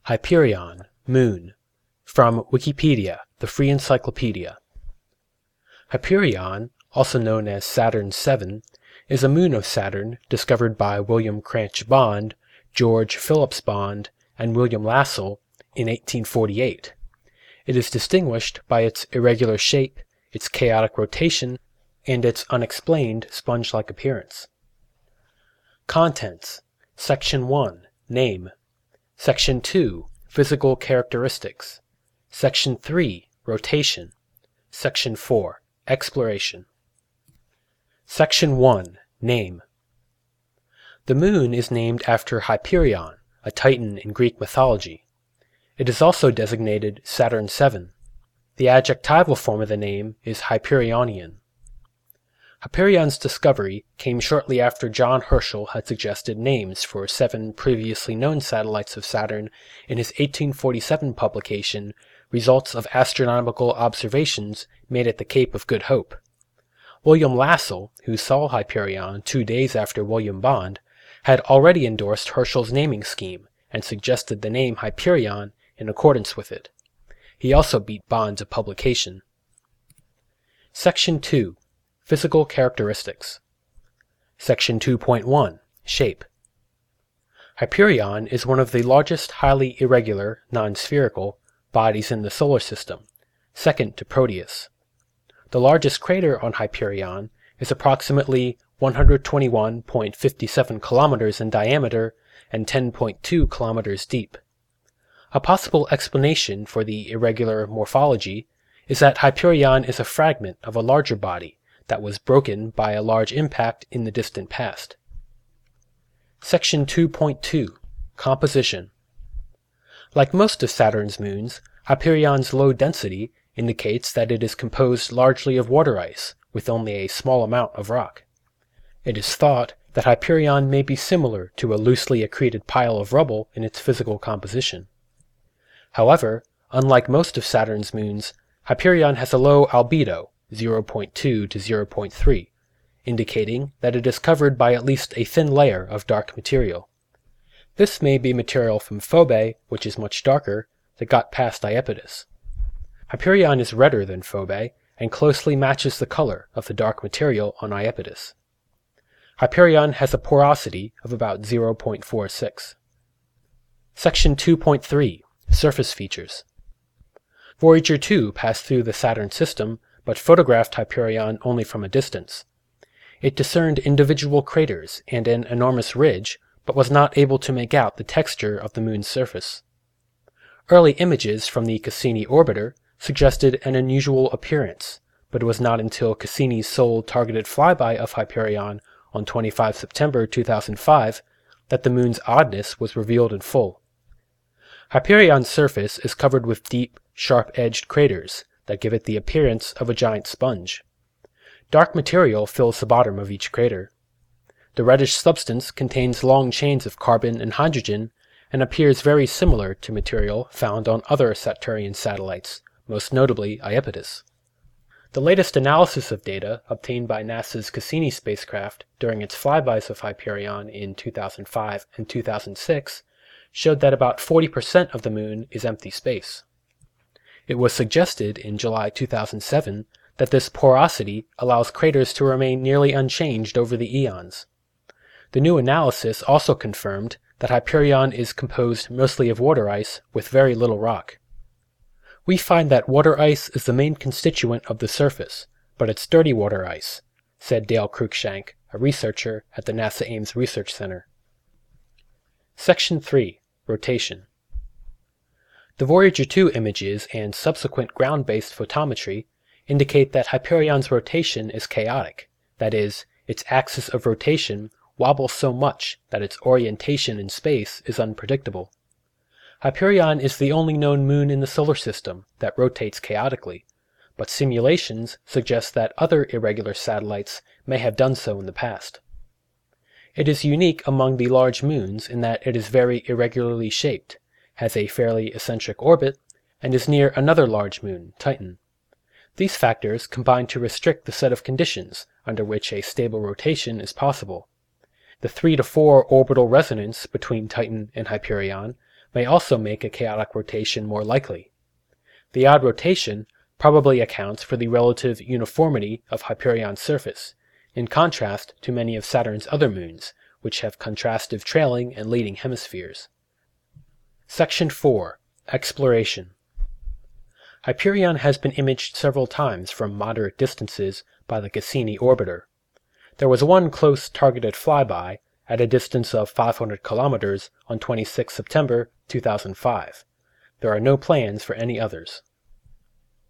Hyperion, Moon. From Wikipedia, the free encyclopedia. Hyperion, also known as Saturn VII, is a moon of Saturn discovered by William Cranch Bond, George Phillips Bond, and William Lassell in 1848. It is distinguished by its irregular shape, its chaotic rotation, and its unexplained sponge-like appearance. Contents: Section 1, Name. Section 2, Physical Characteristics. Section 3, Rotation. Section 4, Exploration. Section 1, Name. The moon is named after Hyperion, a titan in Greek mythology. It is also designated Saturn VII. The adjectival form of the name is Hyperionian. Hyperion's discovery came shortly after John Herschel had suggested names for 7 previously known satellites of Saturn in his 1847 publication, Results of Astronomical Observations Made at the Cape of Good Hope. William Lassell, who saw Hyperion 2 days after William Bond, had already endorsed Herschel's naming scheme and suggested the name Hyperion in accordance with it. He also beat Bond to publication. Section 2, Physical Characteristics. Section 2.1, Shape. Hyperion is one of the largest highly irregular, non-spherical, bodies in the solar system, second to Proteus. The largest crater on Hyperion is approximately 121.57 kilometers in diameter and 10.2 kilometers deep. A possible explanation for the irregular morphology is that Hyperion is a fragment of a larger body that was broken by a large impact in the distant past. Section 2.2, Composition. Like most of Saturn's moons, Hyperion's low density indicates that it is composed largely of water ice, with only a small amount of rock. It is thought that Hyperion may be similar to a loosely accreted pile of rubble in its physical composition. However, unlike most of Saturn's moons, Hyperion has a low albedo, 0.2 to 0.3, indicating that it is covered by at least a thin layer of dark material. This may be material from Phoebe, which is much darker, that got past Iapetus. Hyperion is redder than Phoebe and closely matches the color of the dark material on Iapetus. Hyperion has a porosity of about 0.46. Section 2.3, Surface Features. Voyager 2 passed through the Saturn system, but photographed Hyperion only from a distance. It discerned individual craters and an enormous ridge, but was not able to make out the texture of the moon's surface. Early images from the Cassini orbiter suggested an unusual appearance, but it was not until Cassini's sole targeted flyby of Hyperion on 25 September 2005 that the moon's oddness was revealed in full. Hyperion's surface is covered with deep, sharp-edged craters that give it the appearance of a giant sponge. Dark material fills the bottom of each crater. The reddish substance contains long chains of carbon and hydrogen and appears very similar to material found on other Saturnian satellites, most notably Iapetus. The latest analysis of data obtained by NASA's Cassini spacecraft during its flybys of Hyperion in 2005 and 2006 showed that about 40% of the moon is empty space. It was suggested in July 2007 that this porosity allows craters to remain nearly unchanged over the eons. The new analysis also confirmed that Hyperion is composed mostly of water ice with very little rock. We find that water ice is the main constituent of the surface, but it's dirty water ice, said Dale Cruikshank, a researcher at the NASA Ames Research Center. Section 3, Rotation. The Voyager 2 images and subsequent ground-based photometry indicate that Hyperion's rotation is chaotic, that is, its axis of rotation wobbles so much that its orientation in space is unpredictable. Hyperion is the only known moon in the solar system that rotates chaotically, but simulations suggest that other irregular satellites may have done so in the past. It is unique among the large moons in that it is very irregularly shaped, has a fairly eccentric orbit, and is near another large moon, Titan. These factors combine to restrict the set of conditions under which a stable rotation is possible. The 3 to 4 orbital resonance between Titan and Hyperion may also make a chaotic rotation more likely. The odd rotation probably accounts for the relative uniformity of Hyperion's surface, in contrast to many of Saturn's other moons, which have contrastive trailing and leading hemispheres. Section 4. Exploration. Hyperion has been imaged several times from moderate distances by the Cassini orbiter. There was one close targeted flyby at a distance of 500 kilometers on 26 September 2005. There are no plans for any others.